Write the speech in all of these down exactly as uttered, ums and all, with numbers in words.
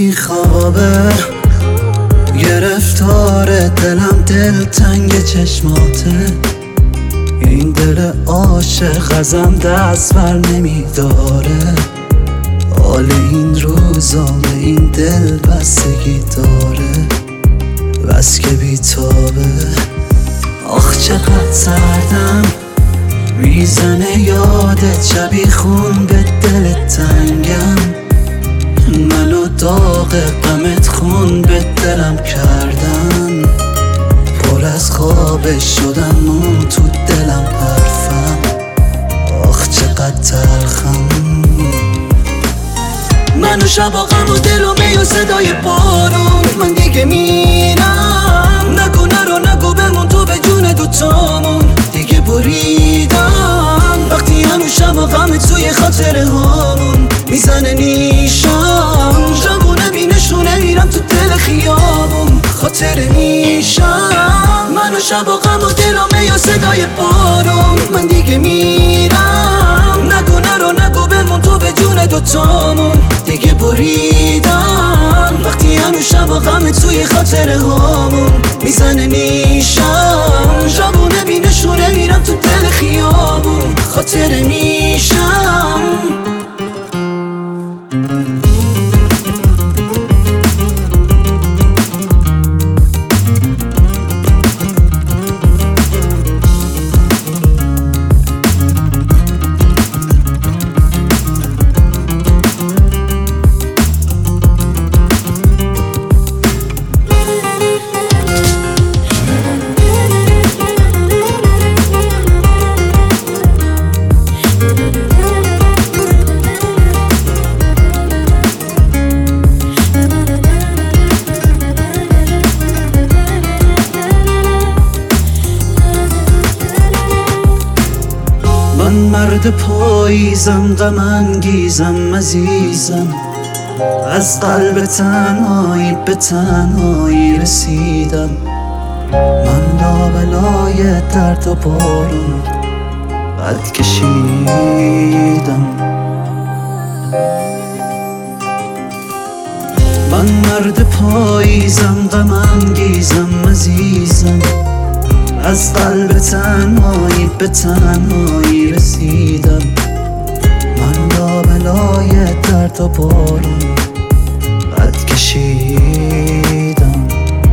بیخوابه، گرفتار دلم دلتنگ چشماته. این دل عاشق ازم دست بر نمیداره، حال این روزا به این دل بستگی داره، بس که بیتابه. آخ چقدر سردم میزنه یادت، شبی خون به دل تنگم. منو داغ غمت خون به دلم کردن، پر از خوابش شدم مون تو دلم حرفم. آخ چقدر تلخم، منو شبا غم و دل و می و صدای بارون. من دیگه میرم، نگو نرو نگو بمون تو به جون دوتامون. دیگه بریدم وقتی هنو شبا غم توی خاطره هامون میزنه نیشم. جوونه بینشونه میرم تو دل خیابون، خاطره میشم. منو شبا غم و دل و می و صدای بارون. من دیگه میرم، نگو نرو نگو بمون تو به جون دوتامون. دیگه بریدم وقتی هنو شبا غم توی خاطره هامون میزنه نیشم. جوونه بینشونه میرم تو دل خیابون، خاطره میشم. من مرد پاییزم، غم انگیزم، عزیزم. از قلب تنهایی به تنهایی رسیدم. من لابلای درد و بارون قد کشیدم. من مرد پاییزم، غم انگیزم، عزیزم. از قلب تنهایی به تنهایی رسیدم. من لابلای درد و بارون قد کشیدم.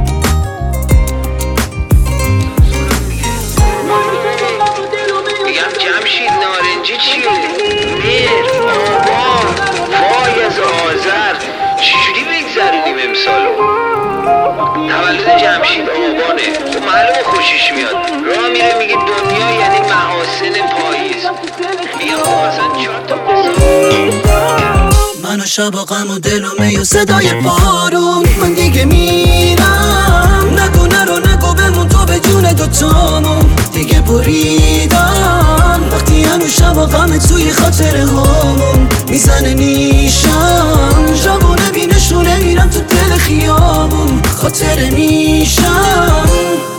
میگم جمشید نارنجی چیه؟ میر، آبان، وای از آذر، چجوری بگذرونیم امسالو؟ تولد جمشید آبانه، تو معلومه خوشش میاد. راه میره میگه دنیا یعنی محاسن پاییز. میگم آسان چهار تا منو شبا غم و دل و می و صدای بارون. من دیگه میرم، نگو نرو نگو بمون تو به جون دوتامون. دیگه بریدم وقتی هنو شبا غم توی خاطره هامون میزنه نیشم. جوونه بینشونه میرم تو دل خیابون، خاطره میشم.